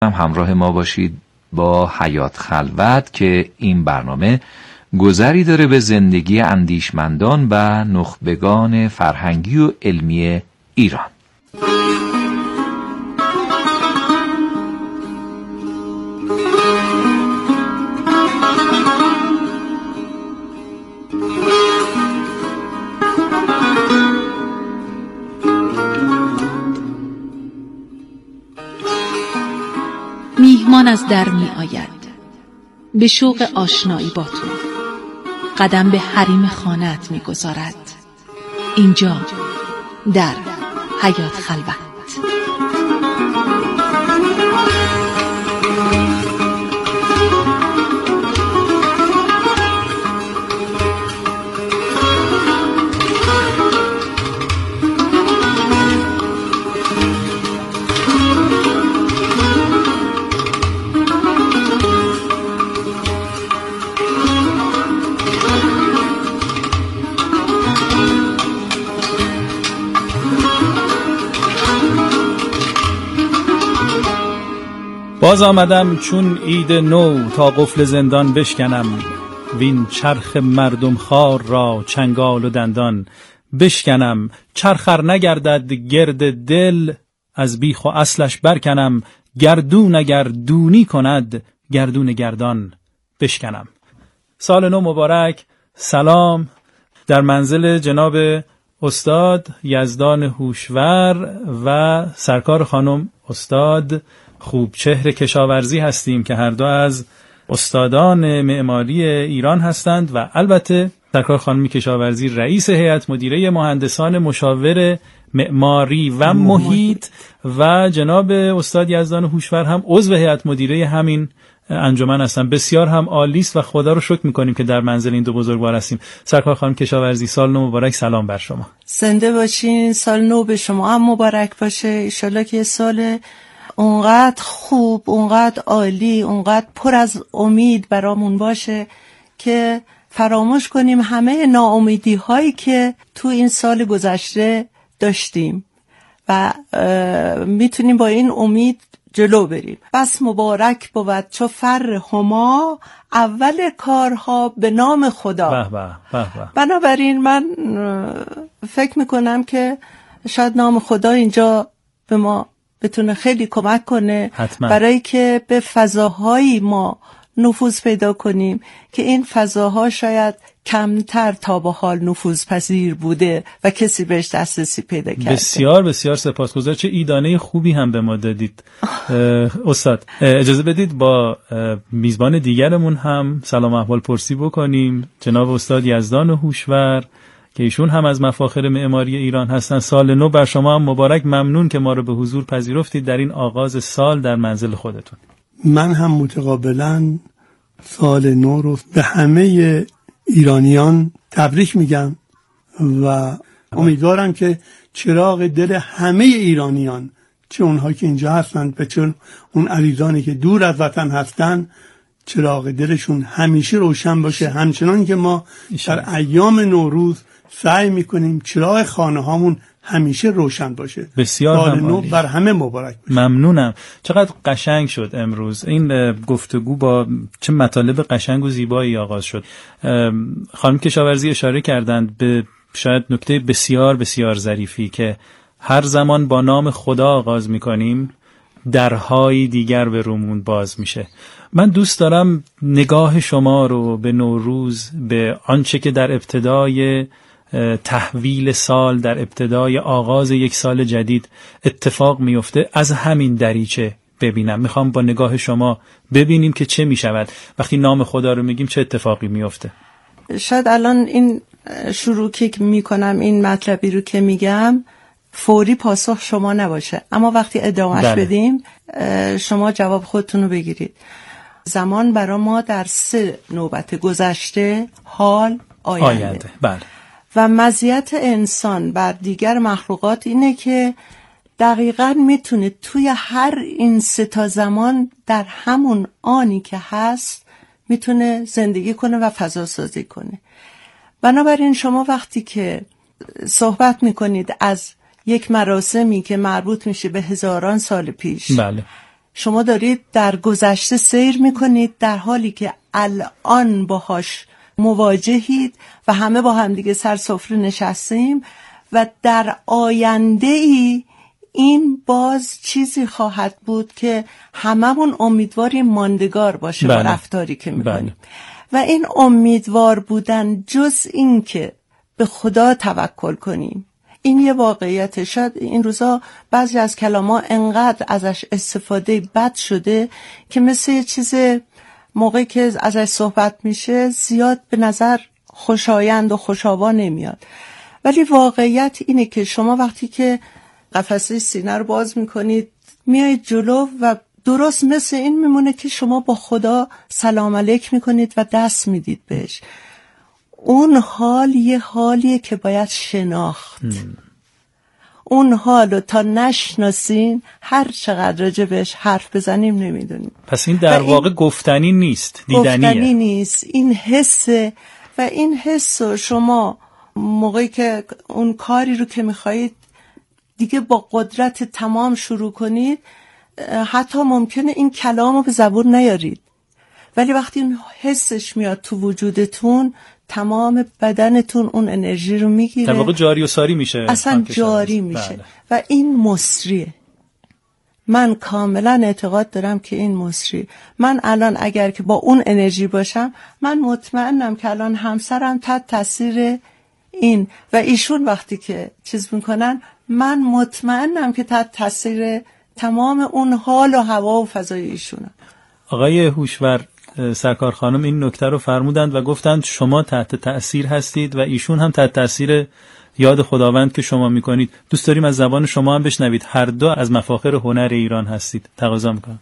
هم همراه ما باشید با حیات خلوت که این برنامه گذری داره به زندگی اندیشمندان و نخبگان فرهنگی و علمی ایران. میهمان از در می آید به شوق آشنایی با تو، قدم به حریم خانه‌ات می گذارد. اینجا در حیات خلوت. باز آمدم چون عید نو تا قفل زندان بشکنم، وین چرخ مردم خار را چنگال و دندان بشکنم. چرخر نگردد گرد دل از بیخ و اصلش برکنم، گردون اگر دونی کند گردون گردان بشکنم. سال نو مبارک. سلام در منزل جناب استاد یزدان هوشور و سرکار خانم استاد خوبچهر کشاورزی هستیم که هر دو از استادان معماری ایران هستند و البته سرکار خانم کشاورزی رئیس هیئت مدیره مهندسان مشاور معماری و محیط و جناب استاد یزدان هوشور هم عضو هیئت مدیره همین انجمن هستن. بسیار هم عالی است و خدا رو شکر می‌کنیم که در منزل این دو بزرگوار هستیم. سرکار خانم کشاورزی، سال نو مبارک. سلام بر شما. زنده باشین. سال نو به شما هم مبارک باشه. ان شاءالله که سال اونقدر خوب، اونقدر عالی، اونقدر پر از امید برامون باشه که فراموش کنیم همه ناامیدی هایی که تو این سال گذشته داشتیم و میتونیم با این امید جلو بریم. بس مبارک بود چو فر هما، اول کارها به نام خدا. بنابراین من فکر میکنم که شاید نام خدا اینجا به ما بتونه خیلی کمک کنه حتما. برای که به فضاهایی ما نفوذ پیدا کنیم که این فضاها شاید کمتر تا به حال نفوذپذیر بوده و کسی بهش دسترسی پیدا کرده. بسیار بسیار سپاسگزار. چه ایدانه خوبی هم به ما دادید. استاد اجازه بدید با میزبان دیگرمون هم سلام احوال پرسی بکنیم، جناب استاد یزدان هوشور که ایشون هم از مفاخر معماری ایران هستن. سال نو بر شما هم مبارک. ممنون که ما رو به حضور پذیرفتید در این آغاز سال در منزل خودتون. من هم متقابلا سال نو رو به همه ایرانیان تبریک میگم و امیدوارم که چراغ دل همه ایرانیان، چه اونها که اینجا هستند و چه اون عزیزانی که دور از وطن هستند، چراغ دلشون همیشه روشن باشه، همچنان که ما در ایام نوروز سعی میکنیم چراغ خانه هامون همیشه روشن باشه. بسیار نو بر همه مبارک باشه. ممنونم. چقدر قشنگ شد امروز این گفتگو، با چه مطالب قشنگ و زیبایی آغاز شد. خانم کشاورزی اشاره کردند به شاید نکته بسیار بسیار ظریفی که هر زمان با نام خدا آغاز میکنیم درهای دیگر به رومون باز میشه. من دوست دارم نگاه شما رو به نوروز، به آنچه که در ابتدای تحویل سال، در ابتدای آغاز یک سال جدید اتفاق میفته، از همین دریچه ببینم. میخوام با نگاه شما ببینیم که چه میشود وقتی نام خدا رو میگیم، چه اتفاقی میفته. شاید الان این شروع که میکنم این مطلبی رو که میگم فوری پاسخ شما نباشه، اما وقتی ادامهش بدیم شما جواب خودتون رو بگیرید. زمان برای ما در 3 نوبت: گذشته، حال، آینده. بله. و مزیت انسان بر دیگر مخلوقات اینه که دقیقاً میتونه توی هر این 3 زمان در همون آنی که هست میتونه زندگی کنه و فضا سازی کنه. بنابراین شما وقتی که صحبت میکنید از یک مراسمی که مربوط میشه به هزاران سال پیش، بله، شما دارید در گذشته سیر میکنید در حالی که الان باهاش مواجهید و همه با هم دیگه سر سفره نشستیم و در آینده ای این باز چیزی خواهد بود که هممون امیدواریم ماندگار باشه با رفتاری که میکنیم. و این امیدوار بودن جز این که به خدا توکل کنیم، این یه واقعیت. شاید این روزا بعضی از کلاما انقدر ازش استفاده بد شده که مثل یه چیز موقعی که ازش صحبت میشه زیاد به نظر خوشایند و خوشابا نمیاد. ولی واقعیت اینه که شما وقتی که قفسه سینه رو باز میکنید میایید جلو و درست مثل این میمونه که شما با خدا سلام علیک میکنید و دست میدید بهش. اون حال یه حالیه که باید شناخت. اون حالو تا نشناسین هر چقدر راجع بهش حرف بزنیم نمیدونیم. پس این در واقع گفتنی نیست، دیدنیه. گفتنی نیست، این حسه. و این حسو شما موقعی که اون کاری رو که میخواهید دیگه با قدرت تمام شروع کنید، حتی ممکنه این کلامو به زبون نیارید، ولی وقتی این حسش میاد تو وجودتون تمام بدنتون اون انرژی رو میگیره، در واقع جاری و ساری میشه، اصلا جاری میشه. و این مصریه. من کاملا اعتقاد دارم که این مصری. من الان اگر که با اون انرژی باشم، من مطمئنم که الان همسرم تحت تاثیر این و ایشون وقتی که چیز میکنن، من مطمئنم که تحت تاثیر تمام اون حال و هوا و فضای ایشونم. آقای هوشور سرکار خانم این نکته رو فرمودند و گفتند شما تحت تأثیر هستید و ایشون هم تحت تأثیر یاد خداوند که شما میکنید. دوست داریم از زبان شما هم بشنوید. هر دو از مفاخر هنر ایران هستید. تقاضا میکنم.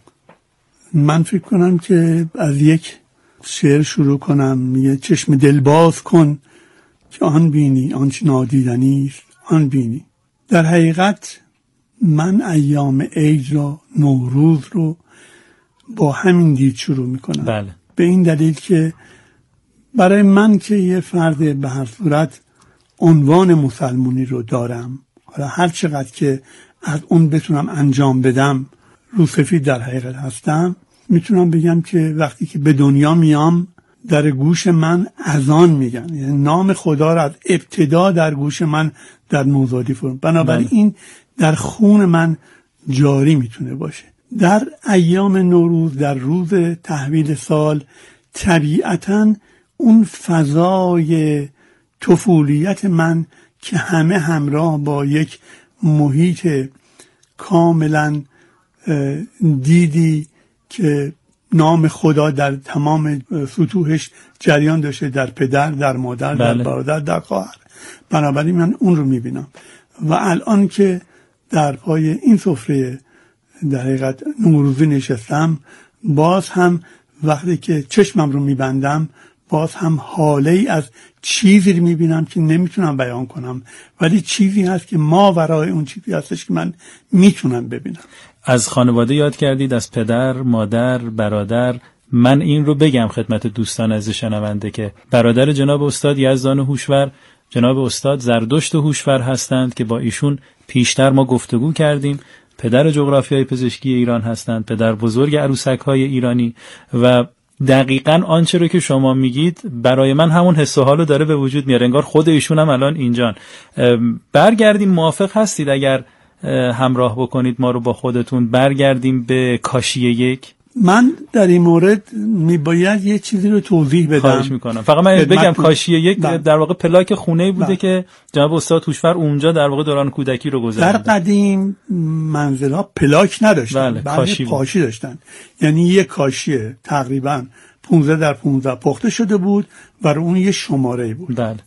من فکر کنم که از یک شعر شروع کنم. میگه چشم دل باز کن که آن بینی آنچه نادیدنی است آن بینی. در حقیقت من ایام عید رو، نوروز رو با همین دید شروع میکنم. بله. به این دلیل که برای من که یه فرد به هر صورت عنوان مسلمونی رو دارم، حالا هر چقدر که از اون بتونم انجام بدم روسفید در حقیقت هستم، میتونم بگم که وقتی که به دنیا میام در گوش من اذان میگن، یعنی نام خدا را از ابتدا در گوش من در نوزادی فرم. بنابراین این در خون من جاری میتونه باشه. در ایام نوروز، در روز تحویل سال، طبیعتاً اون فضای طفولیت من که همه همراه با یک محیط کاملا دیدی که نام خدا در تمام سطوحش جریان داشته، در پدر، در مادر، در برادر، در خواهر. بنابراین من اون رو میبینم و الان که در پای این سفره در حقیقت نوروزی نشستم، باز هم وقتی که چشمم رو میبندم باز هم حاله ای از چیزی رو میبینم که نمیتونم بیان کنم، ولی چیزی هست که ماورای اون چیزی هستش که من میتونم ببینم. از خانواده یاد کردید، از پدر، مادر، برادر. من این رو بگم خدمت دوستان از شنونده که برادر جناب استاد یزدان هوشور جناب استاد زردشت هوشور هستند که با ایشون پیشتر ما گفتگو کردیم. پدر جغرافیای پزشکی ایران هستند، پدر بزرگ عروسک‌های ایرانی و دقیقاً آنچه رو که شما میگید برای من همون حس و حالو داره به وجود میاره، انگار خود ایشون هم الان اینجان. برگردیم، موافق هستید اگر همراه بکنید ما رو با خودتون برگردیم به کاشی یک؟ من در این مورد میباید یه چیزی رو توضیح بدم. خواهش میکنم. فقط من بگم کاشی یک در واقع پلاک خونه‌ای بوده که جناب استاد هوشور اونجا در واقع دوران کودکی رو گذروندن. در قدیم منزل‌ها پلاک نداشتن، کاشی داشتن. یعنی یه کاشی تقریبا 15 در 15 پخته شده بود و اون یه شماره بود. بله.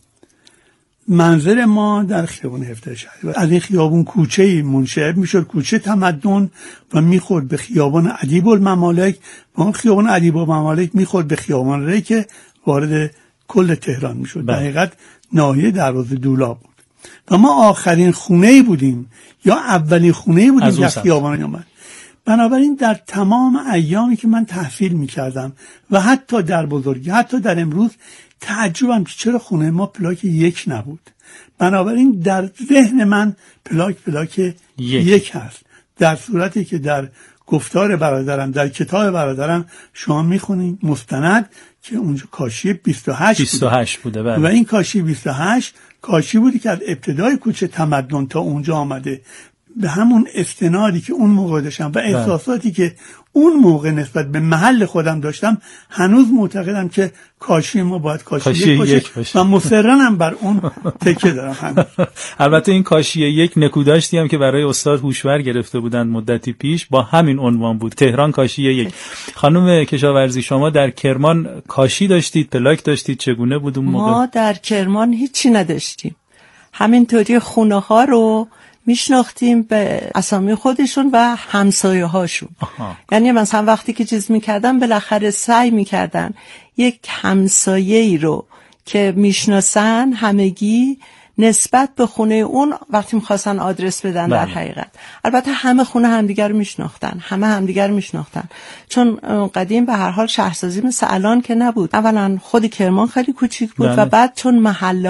منزل ما در خیابان 17 شهریور. از این خیابون کوچه‌ای منشعب میشد، کوچه تمدن، و میخورد به خیابان ادیب الممالک و اون خیابان ادیب الممالک میخورد به خیابان ری که وارد کل تهران میشد. در حقیقت ناحیه دروازه دولاب بود و ما آخرین خونه‌ای بودیم یا اولین خونه‌ای بودیم که خیابان اومد. بنابراین در تمام ایامی که من تحصیل میکردم و حتی در بزرگی، حتی در امروز، تعجبم که چرا خونه ما پلاک یک نبود. بنابراین در ذهن من پلاک یک هست، در صورتی که در گفتار برادرم در کتاب برادرم شما میخونید مستند که اونجا کاشی 28 بوده بله. و این کاشی 28 کاشی بودی که از ابتدای کوچه تمدن تا اونجا آمده، به همون استنادی که اون موقع داشتم و احساساتی که اون موقع نسبت به محل خودم داشتم، هنوز معتقدم که کاشی ما باید کاشی یک باشه و مصرنم بر اون تکیه دارم هنوز. البته این کاشی یک نکوداشتی هم که برای استاد هوشور گرفته بودند مدتی پیش با همین عنوان بود، تهران کاشی یک. خانم کشاورزی شما در کرمان کاشی داشتید، پلاک داشتید، چگونه بود اون موقع؟ ما در کرمان هیچی نداشتیم، همینطوری خونه ها رو میشناختیم به اسامی خودشون و همسایه هاشون. یعنی مثلا وقتی که چیز میکردن بالاخره سعی میکردن یک همسایه‌ای رو که میشناسن همگی نسبت به خونه اون وقتی میخواستن آدرس بدن در حقیقت. البته همه خونه همدیگر رو میشناختن، همه همدیگر رو میشناختن، چون قدیم به هر حال شهرسازی مثل الان که نبود. اولا خود کرمان خیلی کوچیک بود و بعد چون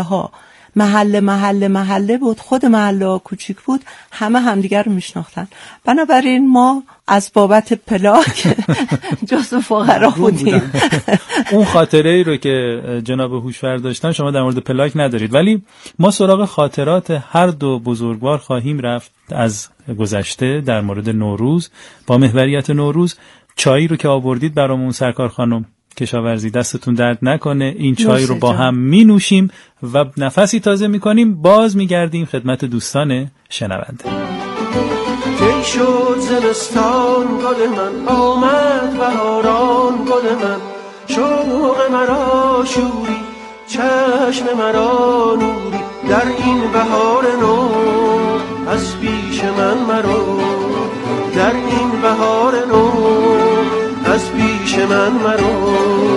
محله بود، خود محله ها کوچیک بود، همه همدیگر رو میشناختن. بنابراین ما از بابت پلاک جزو فقرا بودیم. اون خاطره ای رو که جناب هوشور داشتن شما در مورد پلاک ندارید، ولی ما سراغ خاطرات هر دو بزرگوار خواهیم رفت از گذشته در مورد نوروز. با محوریت نوروز چایی رو که آوردید برامون سرکار خانم کشاورزی، دستتون درد نکنه، این چای رو با هم می نوشیم و نفسی تازه می کنیم، باز می گردیم خدمت دوستان شنونده. کی شد زمستان گل من، آمد بهاران گل من، شوق مرا شوری، چشم مرا نوری، در این بهار نو از پیش من مرو، در این بهار نو از پیش من مرو.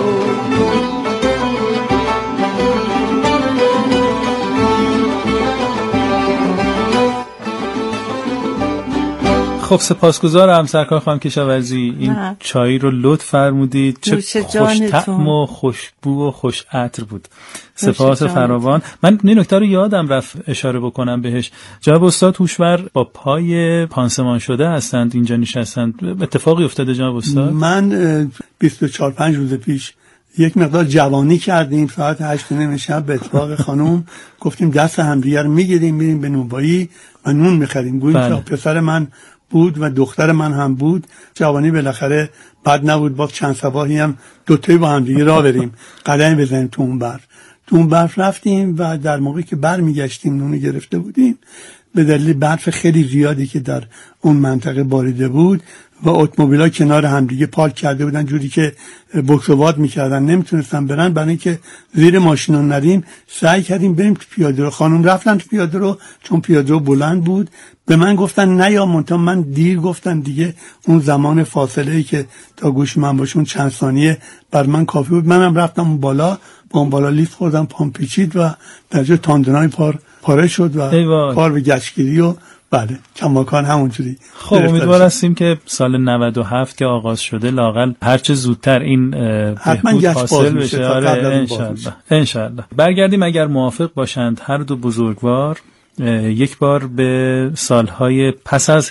خب سپاسگزارم سرکار خانم کشاورزی، این چای رو لطف فرمودید، چه خوش طعم و خوشبو و خوش عطر بود. سپاس فراوان. من این نکته رو یادم رفت اشاره بکنم بهش. جناب استاد هوشور با پای پانسمان شده هستند، اینجا نشستند. اتفاقی افتاده جناب استاد؟ من 24-5 روز پیش یک مقدار جوانی کردیم، ساعت 8:30 شب به اتفاق خانم گفتیم دست همدیگه رو میگیریم میریم به نونوایی و نون میخریم. گویی که پسر من بود و دختر من هم بود. جوانی بالاخره بد نبود، باز چند صباحی هم دوتایی با هم دیگه راه بریم قدم بزنیم تو اون برف رفتیم و در موقعی که برمیگشتیم نون گرفته بودیم، به دلیل برف خیلی زیادی که در اون منطقه باریده بود و اتومبیل‌ها کنار همدیگه پارک کرده بودن جوری که بکسواد می‌کردن، نمیتونستن برن. برای اینکه زیر ماشینا نریم سعی کردیم بریم تو پیاده رو. خانم رفتن تو پیاده رو، چون پیاده رو بلند بود. به من گفتن نه یا منتها من دیر گفتن دیگه، اون زمان فاصله‌ای که تا گوش من باشون چند ثانیه بر من کافی بود. منم رفتم اون بالا، با اون بالا لیفت خوردم، پام پیچید و در جای تاندنای پاره شد و کار به گچگیری و بله کماکان همونجوری. خب امیدوار هستیم که سال 97 که آغاز شده لااقل هرچه زودتر این بهبود حاصل بشه. آره انشالله. برگردیم اگر موافق باشند هر دو بزرگوار یک بار به سالهای پس از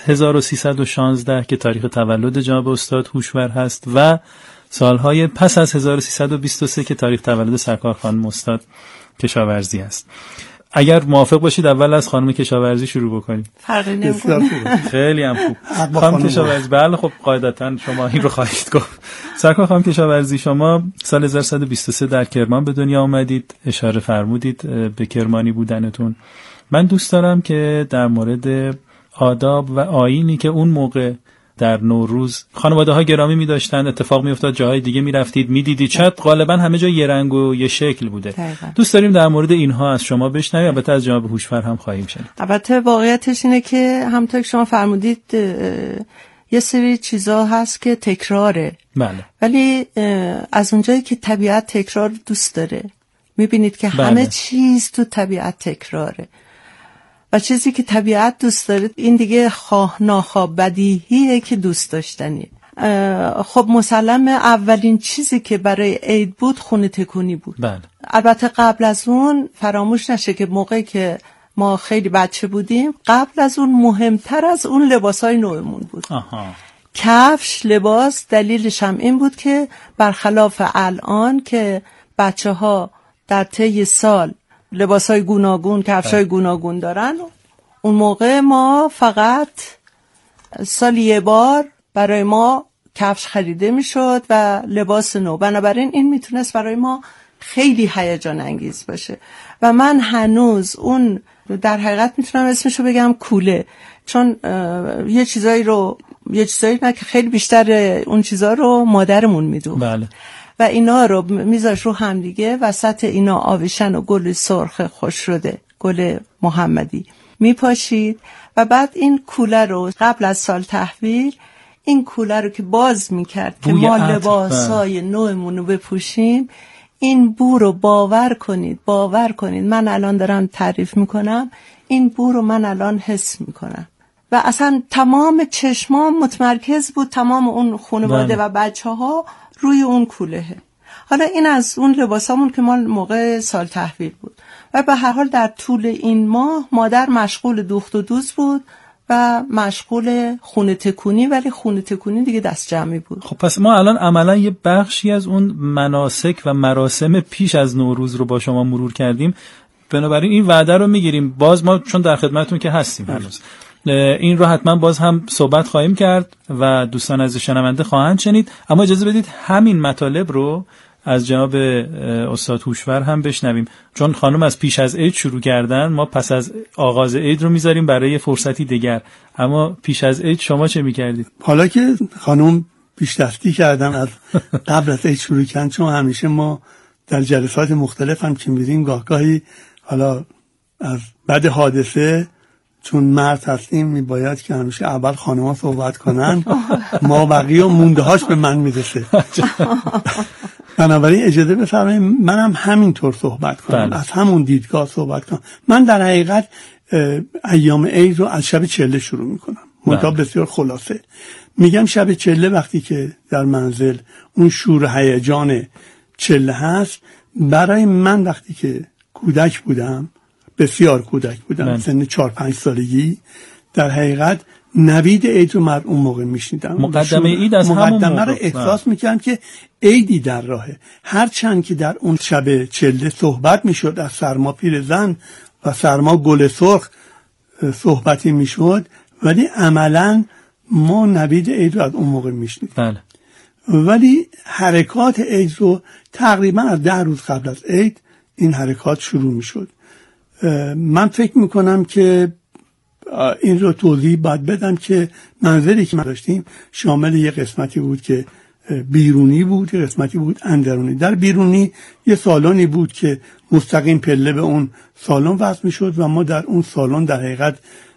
1316 که تاریخ تولد جناب استاد هوشور هست و سالهای پس از 1323 که تاریخ تولد سرکار خانم استاد کشاورزی است. اگر موافق باشید اول از خانم کشاورزی شروع بکنیم. فرقی نمی‌کنه. خیلی هم خوب. خانم کشاورزی، بله خب قاعدتاً شما این رو خواهید گفت. سرکار خانم کشاورزی، شما سال 1123 در کرمان به دنیا آمدید، اشاره فرمودید به کرمانی بودنتون. من دوست دارم که در مورد آداب و آیینی که اون موقع در نوروز خانواده ها گرامی می داشتن، اتفاق می افتاد جاهای دیگه می رفتید می دیدید، شاید غالبا همه جا یه رنگ و یه شکل بوده. دقیقا. دوست داریم در مورد اینها از شما بشنویم، البته از جناب هوشور هم خواهیم شنید. البته واقعیتش اینه که همونطور که شما فرمودید یه سری چیزا هست که تکراره. بله. ولی از اونجایی که طبیعت تکرار دوست داره، می بینید که همه چیز تو طبیعت تکراره و چیزی که طبیعت دوست داره این دیگه خواه ناخواه بدیهیه که دوست داشتنی. خب مسلم اولین چیزی که برای عید بود خونه تکونی بود. بله. البته قبل از اون فراموش نشه که موقعی که ما خیلی بچه بودیم قبل از اون مهمتر از اون لباسای نومون بود. کفش، لباس، دلیلش هم این بود که برخلاف الان که بچه ها در طی سال لباس های گوناگون، کفش های گوناگون دارن، اون موقع ما فقط سال یه بار برای ما کفش خریده میشد و لباس نو. بنابراین این میتونست برای ما خیلی هیجان انگیز باشه و من هنوز اون در حقیقت میتونم اسمشو بگم کوله، چون یه چیزایی نه که خیلی بیشتر اون چیزا رو مادرمون میدون. بله. و اینا رو میذاش رو هم دیگه، وسط اینا آویشن و گل سرخ خوش شده، گل محمدی میپاشید و بعد این کوله رو قبل از سال تحویل این کوله رو که باز میکرد که ما لباسای نومون رو بپوشیم، این بو رو باور کنید من الان دارم تعریف میکنم، این بو رو من الان حس میکنم و اصلا تمام چشمام متمرکز بود، تمام اون خانواده و بچه ها روی اون کوله. حالا این از اون لباسامون که ما موقع سال تحویل بود و به هر حال در طول این ماه مادر مشغول دوخت و دوز بود و مشغول خونه تکونی، ولی خونه تکونی دیگه دست جمعی بود. خب پس ما الان عملا یه بخشی از اون مناسک و مراسم پیش از نوروز رو با شما مرور کردیم، بنابراین این وعده رو میگیریم باز ما چون در خدمتتون که هستیم هنوز این رو حتما باز هم صحبت خواهیم کرد و دوستان از شنونده خواهند شنید، اما اجازه بدید همین مطالب رو از جناب استاد هوشور هم بشنویم، چون خانم از پیش از عید شروع کردن، ما پس از آغاز عید رو میذاریم برای فرصتی دیگر، اما پیش از عید شما چه میکردید؟ حالا که خانم پیش‌دستی کردن از قبل از عید شروع کردن، چون همیشه ما در جلسات مختلف هم که میریم گاهی حالا از بعد حادثه چون مرد هستیم میباید که همیشه اول خانم‌ها صحبت کنن، ما بقیه مونده هاش به من میرسه. بنابراین اجازه بفرمایید منم همینطور صحبت کنم. بله. از همون دیدگاه صحبت کنم. من در حقیقت ایام عید رو از شب چله شروع میکنم، منتها بسیار خلاصه میگم. شب چله وقتی که در منزل اون شور هیجان چله هست، برای من وقتی که کودک بودم، بسیار کودک بودم، سن 4-5 سالگی، در حقیقت نوید عید رو من اون موقع میشنیدم. مقدمه عید از همون مقدمه رو احساس میکردم که عیدی در راهه. هرچند که در اون شب چله صحبت میشد از سرما پیرزن و سرما گل سرخ صحبتی میشد، ولی عملا ما نوید عید رو از اون موقع میشنیدیم. بله. ولی حرکات عید رو تقریبا از 10 روز قبل از عید این حرکات شروع میشد. من فکر میکنم که این رو توضیح باید بدم که منزلی که ما داشتیم شامل یه قسمتی بود که بیرونی بود، یه قسمتی بود اندرونی. در بیرونی یه سالنی بود که مستقیم پله به اون سالن وصل میشد و ما در اون سالن در حقیقت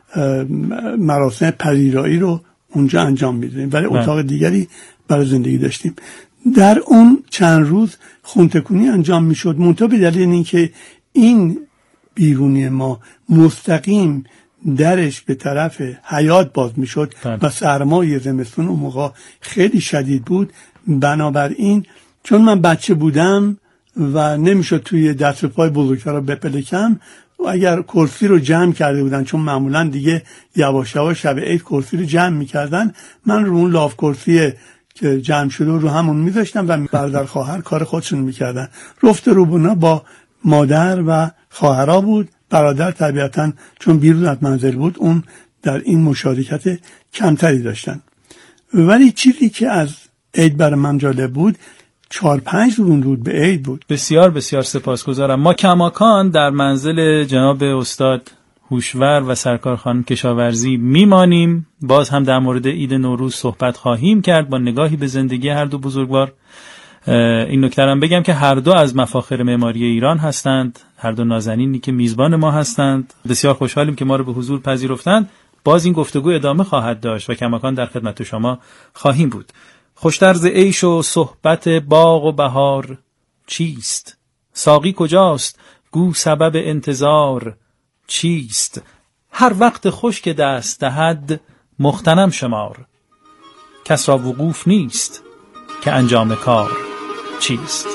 مراسم پذیرایی رو اونجا انجام میدادیم، ولی اتاق دیگری برای زندگی داشتیم. در اون چند روز خونتکونی انجام میشد، منتها به دلیل اینکه این بیرونی ما مستقیم درش به طرف حیاط باز میشد و سرمای زمستون اون موقع خیلی شدید بود، بنابراین چون من بچه بودم و نمیشد توی دست و پای بزرگتر بپلکم، و اگر کرسی رو جمع کرده بودن، چون معمولا دیگه یواش یواش شب عید کرسی رو جمع میکردن، من رو اون لاف کرسی که جمع شده رو همون میذاشتم و برادر خواهر کار خودشون میکردن. رفت روبونا با مادر و خواهرها بود. برادر طبیعتاً چون بیرون از منزل بود اون در این مشارکت کمتری داشتن. ولی چیزی که از عید برای من جالب بود 4-5 روز به عید بود. بسیار بسیار سپاسگزارم. ما کماکان در منزل جناب استاد هوشور و سرکار خانم کشاورزی میمانیم. باز هم در مورد عید نوروز صحبت خواهیم کرد با نگاهی به زندگی هر دو بزرگوار. این نکته هم بگم که هر دو از مفاخر معماری ایران هستند، هر دو نازنینی که میزبان ما هستند. بسیار خوشحالیم که ما رو به حضور پذیرفتند. باز این گفتگو ادامه خواهد داشت و کماکان در خدمت شما خواهیم بود. خوشتر ز عیش و صحبت باغ و بهار چیست؟ ساقی کجاست؟ گو سبب انتظار چیست؟ هر وقت خوش که دست دهد مغتنم شمار، کس را وقوف نیست که انجام کار چیست؟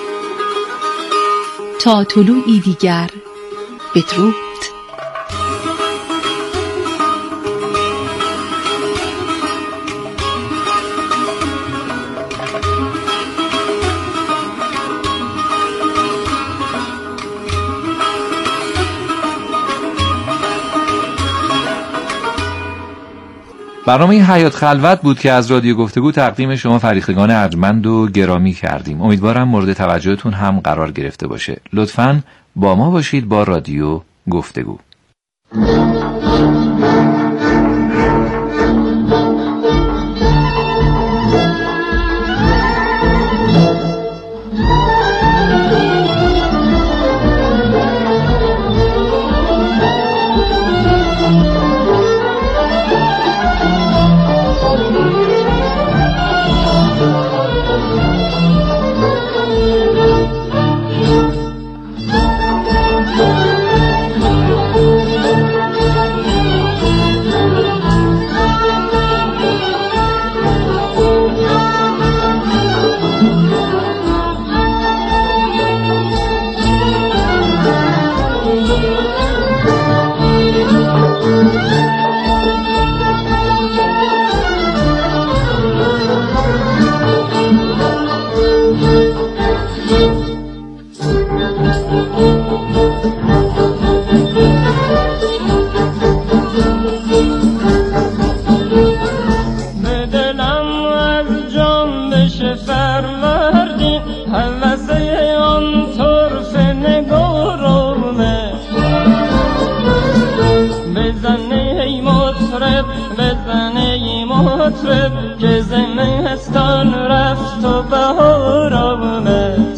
تا طلوعی دیگر بدرود. برنامه حیات خلوت بود که از رادیو گفتگو تقدیم شما فریختگان ارجمند و گرامی کردیم. امیدوارم مورد توجهتون هم قرار گرفته باشه. لطفاً با ما باشید با رادیو گفتگو. که زمستان رفت و بهار آمد،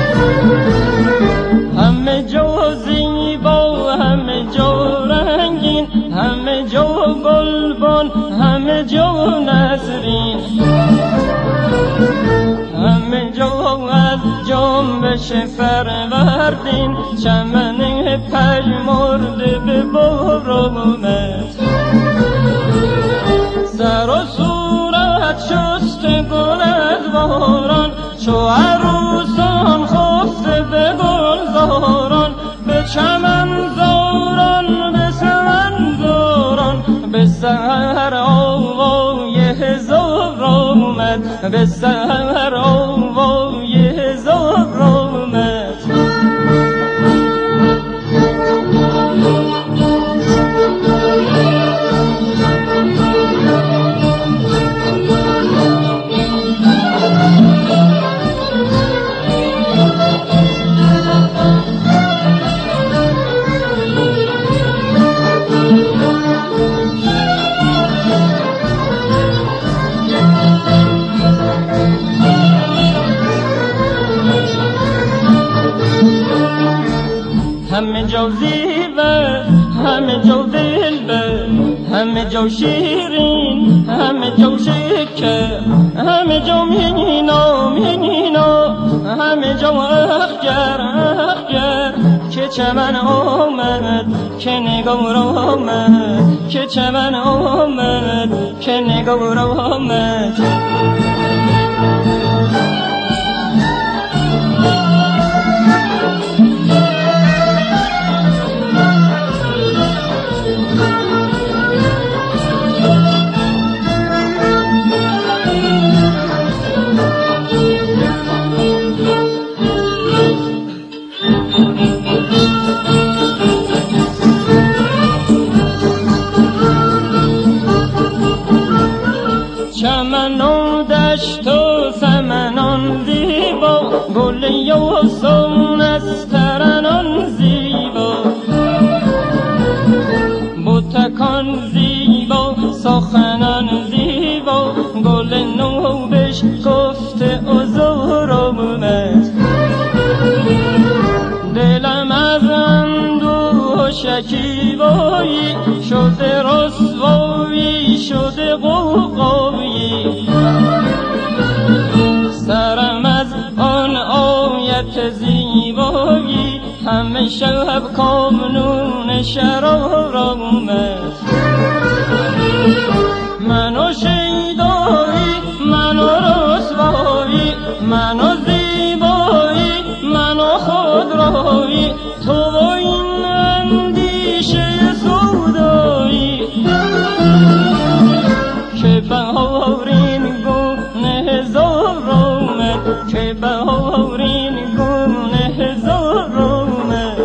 همه جا زیبا همه جا رنگین، همه جا گلبن همه جا نسرین، همه جا از جنبش فروردین چمن پژمرده به بار آمد. سر و صورت شست گل از باران، چو عروسان خفته به گلزاران، به چمن زاران به سمن زاران، به سحر آوای هزار آمد، به سحر آوای هزار آمد. همه جا زیبا همه جا دلبر، همه جا شیرین همه جا شکر، همه جا مینا مینا، همه جا اخگر اخگر، که چمن آمد که نگار آمد، که چمن آمد که نگار آمد. چمنان دشت و سمنان زیبا، گل یوسان از ترنان زیبا، بوتکان زیبا سخنان زیبا، گل نو بشکفته عذر آمد. دلم از اندوه و شکیبایی شده رسوایی شده غوغایی، سرم از آن آیت زیبایی همه شب کامنون شرار آمد. منو شیدایی منو رسوایی منو زیبایی منو خودرویی، تو و این اندیشه سودایی، که بهارین گونه هزار آمد، که بهارین گونه هزار آمد.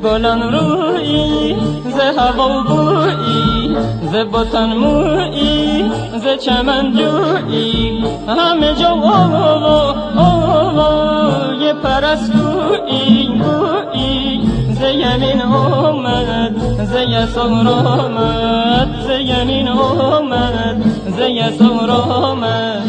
گلان رویی ز هوا بویی ز بوتان مویی ز چمن جویی همه جا آوای پرستویی گویی ز یمین آمد ز یسار آمد ز یمین آمد ز یسار آمد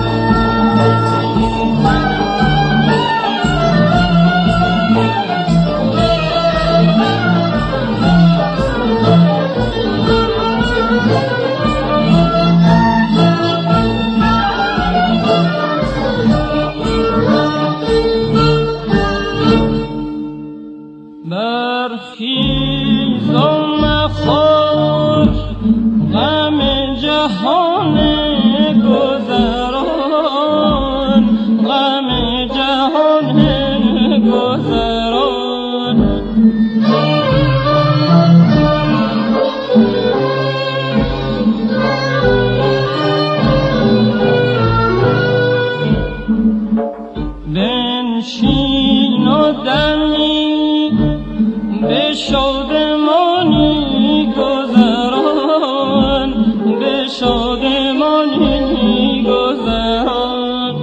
بنشین و دمی به شادمانی گذران به شادمانی گذران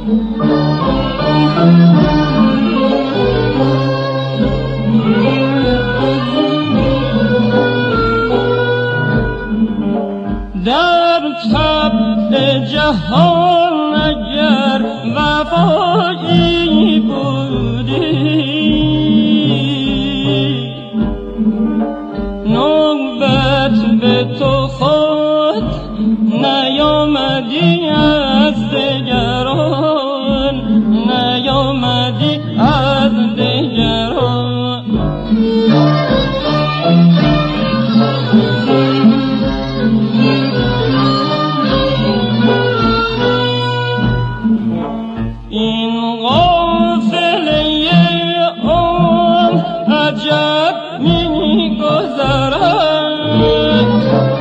در طبع جهان اگر وفایی بودی نوبت به تو خود نیامدی از دگران نیامدی از دگران این قافله آن عجب می گذرد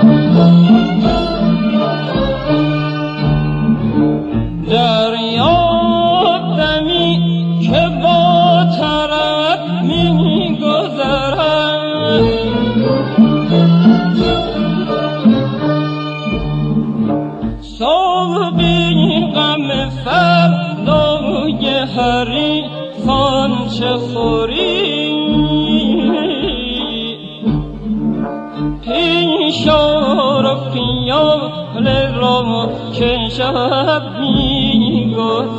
دریابدمی که با طرب می گذرد صاحبی غم فردای حریفان چه خوری پیشار و پیال را که شب می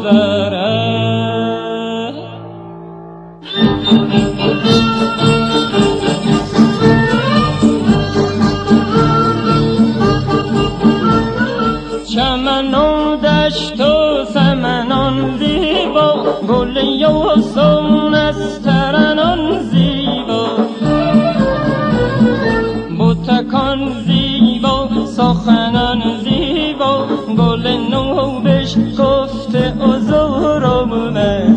گذرد چمنان دشت و سمنان زیبا گل یوسان از ترنان زیبا بوتکان زیبا سخنان زیبا گل نوبش گفته حضور آمد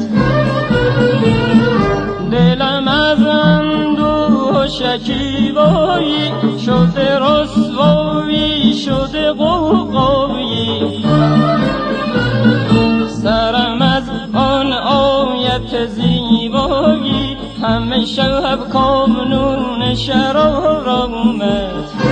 دلم از اندوه و شکیبایی شده رسوایی شده غوغایی سرم از آن آیت زیبایی همه شب کامنون شرار آمد